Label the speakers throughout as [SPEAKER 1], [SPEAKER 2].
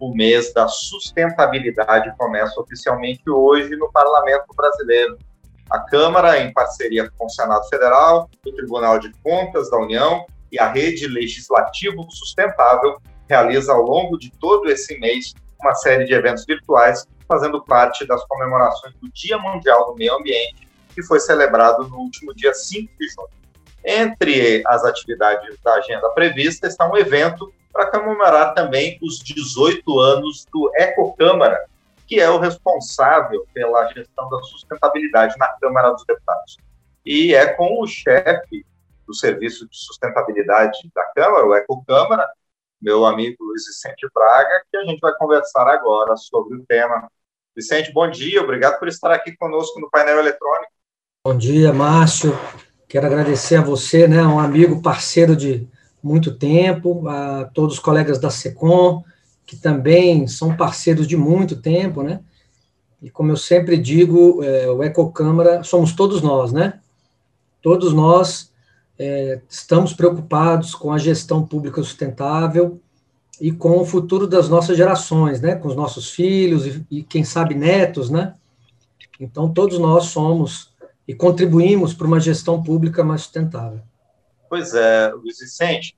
[SPEAKER 1] o mês da sustentabilidade começa oficialmente hoje no Parlamento Brasileiro. A Câmara, em parceria com o Senado Federal, o Tribunal de Contas da União e a Rede Legislativo Sustentável, realiza ao longo de todo esse mês uma série de eventos virtuais, fazendo parte das comemorações do Dia Mundial do Meio Ambiente, que foi celebrado no último dia 5 de junho. Entre as atividades da agenda prevista está um evento para comemorar também os 18 anos do Ecocâmara, que é o responsável pela gestão da sustentabilidade na Câmara dos Deputados. E é com o chefe do Serviço de Sustentabilidade da Câmara, o Ecocâmara, meu amigo Luiz Vicente Braga, que a gente vai conversar agora sobre o tema. Vicente, bom dia, obrigado por estar aqui conosco no painel eletrônico.
[SPEAKER 2] Bom dia, Márcio. Quero agradecer a você, né, um amigo, parceiro de muito tempo, a todos os colegas da SECOM, que também são parceiros de muito tempo, né? E como eu sempre digo, o Ecocâmara somos todos nós, né? Todos nós estamos preocupados com a gestão pública sustentável e com o futuro das nossas gerações, né? Com os nossos filhos e quem sabe, netos, né? Então, todos nós somos e contribuímos para uma gestão pública mais sustentável.
[SPEAKER 1] Pois é, Luiz Vicente,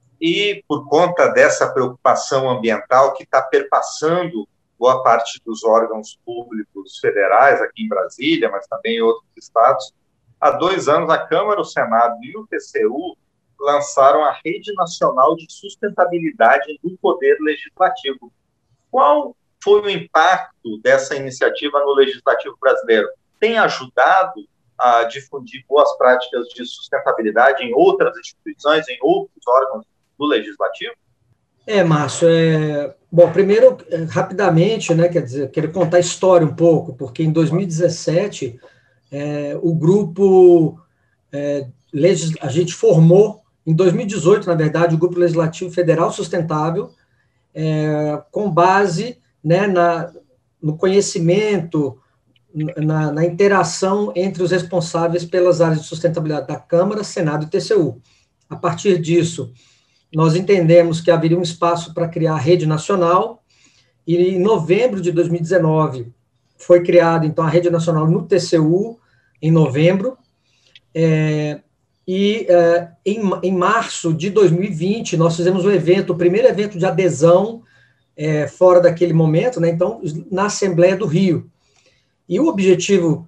[SPEAKER 1] e por conta dessa preocupação ambiental que está perpassando boa parte dos órgãos públicos federais aqui em Brasília, mas também em outros estados, há 2 anos a Câmara, o Senado e o TCU lançaram a Rede Nacional de Sustentabilidade do Poder Legislativo. Qual foi o impacto dessa iniciativa no Legislativo brasileiro? Tem ajudado a difundir boas práticas de sustentabilidade em outras instituições, em outros órgãos do Legislativo?
[SPEAKER 2] Márcio, bom, primeiro, rapidamente, né, quer dizer, quero contar a história um pouco, porque em 2017, o grupo, a gente formou, em 2018, na verdade, o Grupo Legislativo Federal Sustentável, com base, né, no conhecimento, na interação entre os responsáveis pelas áreas de sustentabilidade da Câmara, Senado e TCU. A partir disso, nós entendemos que haveria um espaço para criar a rede nacional, e em novembro de 2019 foi criada, então, a rede nacional no TCU, em novembro, em março de 2020, nós fizemos um evento, o primeiro evento de adesão, fora daquele momento, né, então, na Assembleia do Rio. E o objetivo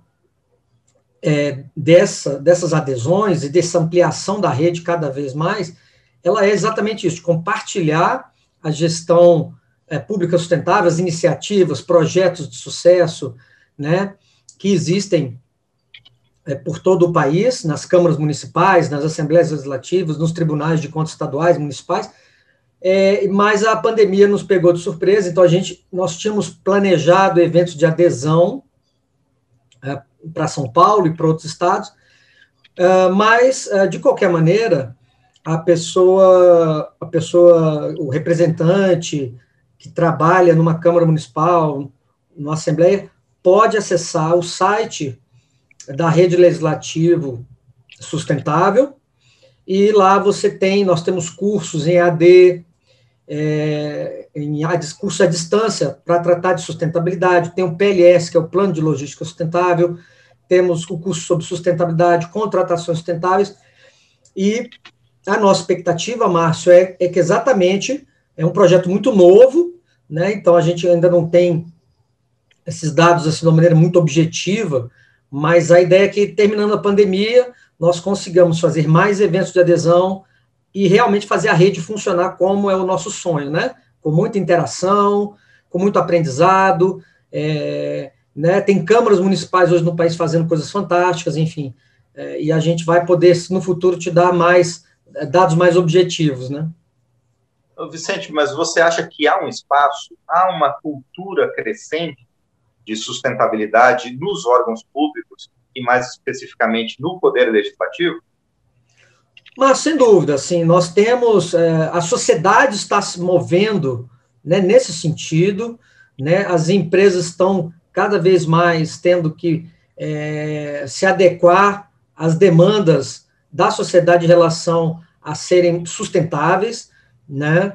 [SPEAKER 2] dessas adesões e dessa ampliação da rede cada vez mais, ela é exatamente isso, de compartilhar a gestão pública sustentável, as iniciativas, projetos de sucesso, né, que existem por todo o país, nas câmaras municipais, nas assembleias legislativas, nos tribunais de contas estaduais, municipais, mas a pandemia nos pegou de surpresa, então nós tínhamos planejado eventos de adesão para São Paulo e para outros estados, mas, de qualquer maneira, o representante que trabalha numa Câmara Municipal, numa Assembleia, pode acessar o site da Rede Legislativo Sustentável, e lá nós temos cursos em AD, cursos à distância para tratar de sustentabilidade, tem o PLS, que é o Plano de Logística Sustentável, temos o curso sobre sustentabilidade, contratações sustentáveis, e a nossa expectativa, Márcio, é que exatamente é um projeto muito novo, né? Então a gente ainda não tem esses dados assim, de uma maneira muito objetiva, mas a ideia é que, terminando a pandemia, nós consigamos fazer mais eventos de adesão e realmente fazer a rede funcionar como é o nosso sonho, né? Com muita interação, com muito aprendizado, né? Tem câmaras municipais hoje no país fazendo coisas fantásticas, enfim, e a gente vai poder, no futuro, te dar dados mais objetivos, né?
[SPEAKER 1] Vicente, mas você acha que há um espaço, há uma cultura crescente de sustentabilidade nos órgãos públicos e, mais especificamente, no Poder Legislativo?
[SPEAKER 2] Mas, sem dúvida, assim, nós temos, a sociedade está se movendo, né, nesse sentido, né, as empresas estão cada vez mais tendo que se adequar às demandas da sociedade em relação a serem sustentáveis, né,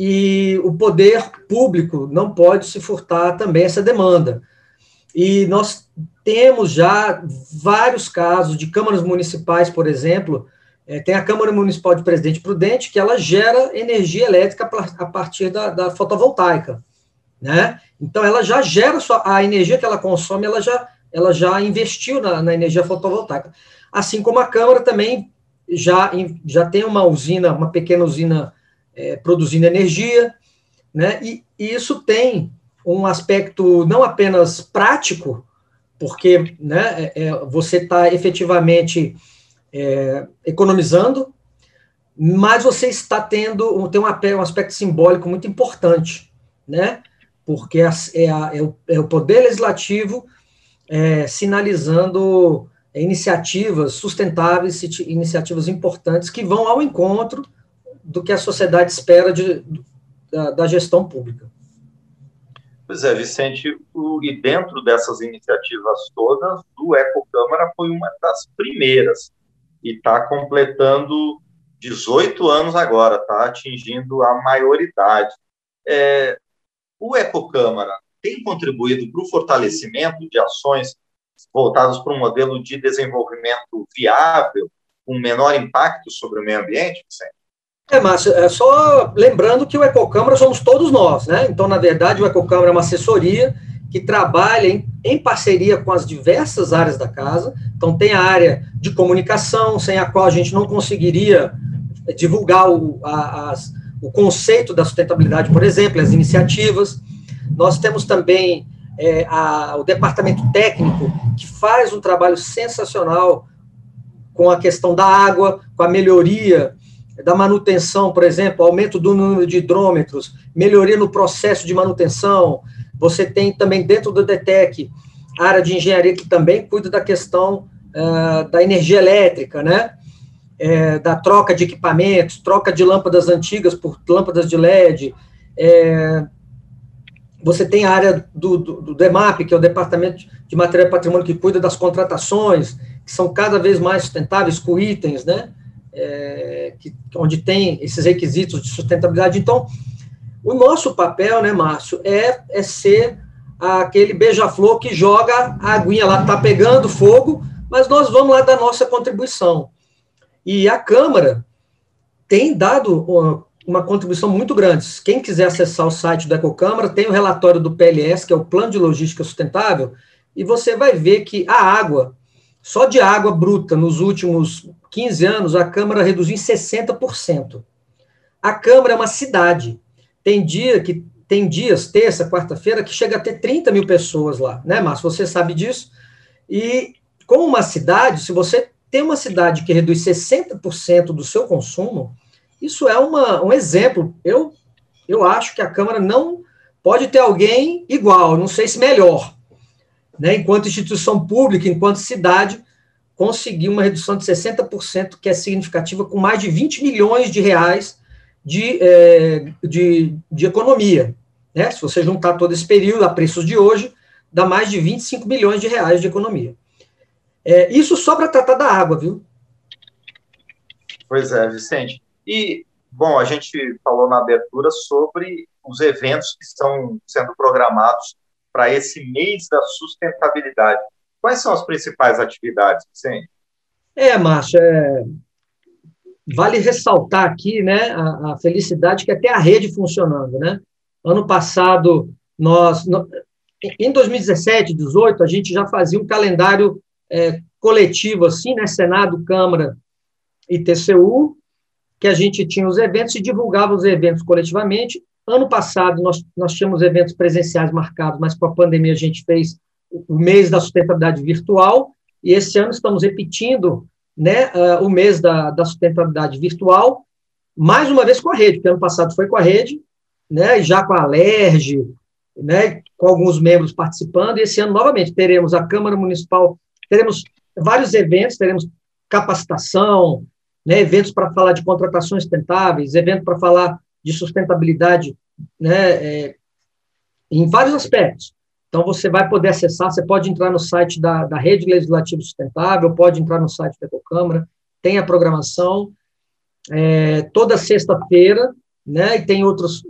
[SPEAKER 2] e o poder público não pode se furtar também essa demanda. E nós temos já vários casos de câmaras municipais, por exemplo, tem a Câmara Municipal de Presidente Prudente, que ela gera energia elétrica a partir da fotovoltaica, né? Então, ela já gera a energia que ela consome, ela já investiu na energia fotovoltaica. Assim como a Câmara também já tem uma pequena usina produzindo energia, né? E isso tem um aspecto não apenas prático, porque, né, você está efetivamente economizando, mas você está tem um aspecto simbólico muito importante, né? Porque é o poder legislativo sinalizando iniciativas sustentáveis, iniciativas importantes que vão ao encontro do que a sociedade espera da gestão pública.
[SPEAKER 1] Pois é, Vicente, e dentro dessas iniciativas todas, o Ecocâmara foi uma das primeiras, e está completando 18 anos agora, está atingindo a maioridade. O Ecocâmara tem contribuído para o fortalecimento de ações voltadas para um modelo de desenvolvimento viável, com menor impacto sobre o meio ambiente, Vicente?
[SPEAKER 2] Márcio, só lembrando que o Ecocâmara somos todos nós, né? Então, na verdade, o Ecocâmara é uma assessoria que trabalha em parceria com as diversas áreas da casa. Então, tem a área de comunicação, sem a qual a gente não conseguiria divulgar o conceito da sustentabilidade, por exemplo, as iniciativas. Nós temos também o departamento técnico, que faz um trabalho sensacional com a questão da água, com a melhoria da manutenção, por exemplo, aumento do número de hidrômetros, melhoria no processo de manutenção. Você tem também dentro do DETEC a área de engenharia que também cuida da questão da energia elétrica, né? Da troca de equipamentos, troca de lâmpadas antigas por lâmpadas de LED. Você tem a área do DEMAP, que é o Departamento de Matéria e Patrimônio, que cuida das contratações, que são cada vez mais sustentáveis, com itens, né? Onde tem esses requisitos de sustentabilidade. Então, o nosso papel, né, Márcio, é ser aquele beija-flor que joga a aguinha lá, está pegando fogo, mas nós vamos lá dar nossa contribuição. E a Câmara tem dado uma contribuição muito grande. Quem quiser acessar o site da Ecocâmara, tem o relatório do PLS, que é o Plano de Logística Sustentável, e você vai ver que a água, só de água bruta, nos últimos 15 anos, a Câmara reduziu em 60%. A Câmara é uma cidade. Tem dias, terça, quarta-feira, que chega a ter 30 mil pessoas lá, né, Márcio? Você sabe disso. E como uma cidade, se você tem uma cidade que reduz 60% do seu consumo, isso é um exemplo. Eu acho que a Câmara não pode ter alguém igual, não sei se melhor, né? Enquanto instituição pública, enquanto cidade, conseguir uma redução de 60%, que é significativa, com mais de 20 milhões de reais de economia, né? Se você juntar todo esse período a preços de hoje, dá mais de 25 milhões de reais de economia. Isso só para tratar da água, viu?
[SPEAKER 1] Pois é, Vicente. E, bom, a gente falou na abertura sobre os eventos que estão sendo programados para esse mês da sustentabilidade. Quais são as principais atividades, Vicente?
[SPEAKER 2] Márcio, vale ressaltar aqui, né, a felicidade que até a rede funcionando, né? Ano passado, em 2017, 2018, a gente já fazia um calendário coletivo, assim, né, Senado, Câmara e TCU, que a gente tinha os eventos e divulgava os eventos coletivamente. Ano passado, nós tínhamos eventos presenciais marcados, mas com a pandemia a gente fez o mês da sustentabilidade virtual, e esse ano estamos repetindo, né, o mês da sustentabilidade virtual, mais uma vez com a rede, porque ano passado foi com a rede, né, já com a Alerj, né, com alguns membros participando, e esse ano, novamente, teremos a Câmara Municipal, teremos vários eventos, teremos capacitação, né, eventos para falar de contratações sustentáveis, eventos para falar de sustentabilidade, né, em vários aspectos. Então, você vai poder acessar, você pode entrar no site da Rede Legislativa Sustentável, pode entrar no site da Ecocâmara, tem a programação. Toda sexta-feira, né? E tem outras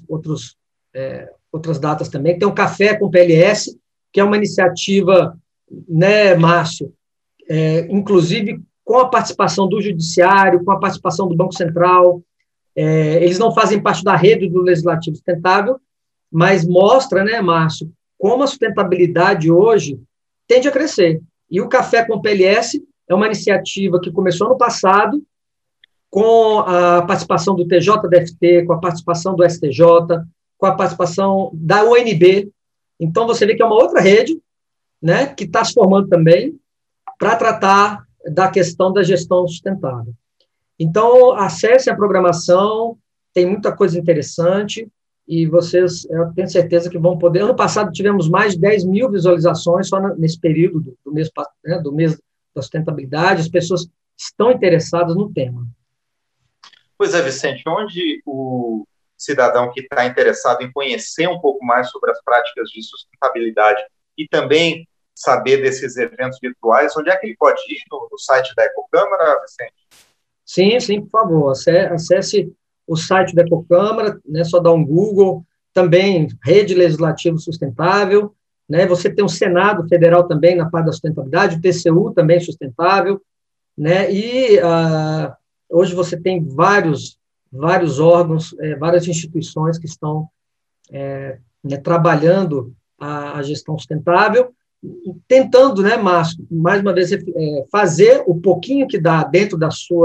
[SPEAKER 2] datas também. Tem o Café com PLS, que é uma iniciativa, né, Márcio, inclusive com a participação do Judiciário, com a participação do Banco Central. Eles não fazem parte da rede do Legislativo Sustentável, mas mostra, né, Márcio, como a sustentabilidade hoje tende a crescer. E o Café com PLS é uma iniciativa que começou no passado, com a participação do TJDFT, com a participação do STJ, com a participação da UNB. Então, você vê que é uma outra rede, né, que está se formando também para tratar da questão da gestão sustentável. Então, acessem a programação, tem muita coisa interessante, e vocês, eu tenho certeza que vão poder. Ano passado tivemos mais de 10 mil visualizações só nesse período do mês da sustentabilidade. As pessoas estão interessadas no tema.
[SPEAKER 1] Pois é, Vicente, onde o cidadão que está interessado em conhecer um pouco mais sobre as práticas de sustentabilidade e também saber desses eventos virtuais, onde é que ele pode ir? No site da Ecocâmara, Vicente?
[SPEAKER 2] Sim, por favor, acesse o site da Ecocâmara, né, só dá um Google, também Rede Legislativa Sustentável, né, você tem o Senado Federal também na parte da sustentabilidade, o TCU também sustentável, né, e hoje você tem vários órgãos, várias instituições que estão né, trabalhando a gestão sustentável, tentando, né, Márcio, mais uma vez, fazer o pouquinho que dá dentro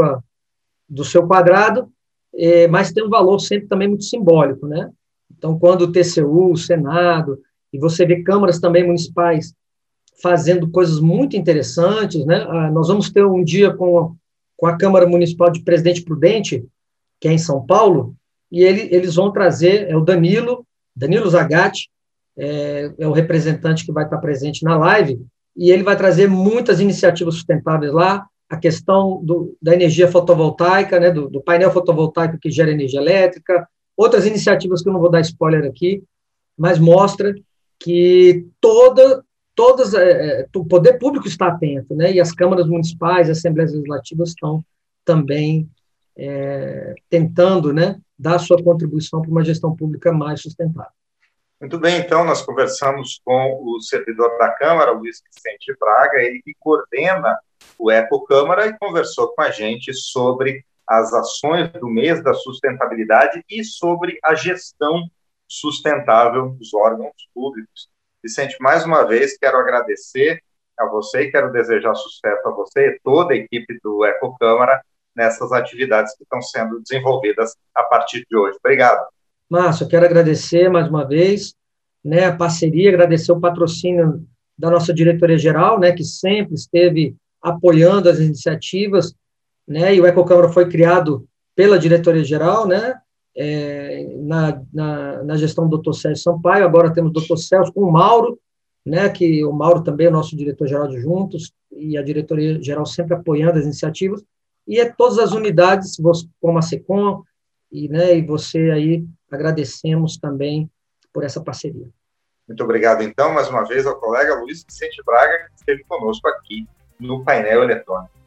[SPEAKER 2] do seu quadrado, mas tem um valor sempre também muito simbólico, né? Então, quando o TCU, o Senado, e você vê câmaras também municipais fazendo coisas muito interessantes, né? Nós vamos ter um dia com a Câmara Municipal de Presidente Prudente, que é em São Paulo, e eles vão trazer, o Danilo Zagatti, é o representante que vai estar presente na live, e ele vai trazer muitas iniciativas sustentáveis lá, a questão da energia fotovoltaica, né, do painel fotovoltaico que gera energia elétrica, outras iniciativas que eu não vou dar spoiler aqui, mas mostra que o poder público está atento, né, e as câmaras municipais, as assembleias legislativas estão também tentando, né, dar sua contribuição para uma gestão pública mais sustentável.
[SPEAKER 1] Muito bem, então, nós conversamos com o servidor da Câmara, Luiz Vicente Braga, ele que coordena o Ecocâmara e conversou com a gente sobre as ações do mês da sustentabilidade e sobre a gestão sustentável dos órgãos públicos. Vicente, mais uma vez, quero agradecer a você e quero desejar sucesso a você e toda a equipe do Ecocâmara nessas atividades que estão sendo desenvolvidas a partir de hoje. Obrigado.
[SPEAKER 2] Márcio, eu quero agradecer mais uma vez, né, a parceria, agradecer o patrocínio da nossa diretoria-geral, né, que sempre esteve apoiando as iniciativas, né, e o Ecocâmara foi criado pela diretoria-geral, né, na gestão do Dr. Sérgio Sampaio, agora temos o Dr. Celso com o Mauro, né, que o Mauro também é o nosso diretor-geral de juntos, e a diretoria-geral sempre apoiando as iniciativas, e todas as unidades, como a SECOM, e você aí, agradecemos também por essa parceria.
[SPEAKER 1] Muito obrigado, então, mais uma vez, ao colega Luiz Vicente Braga, que esteve conosco aqui no painel eletrônico.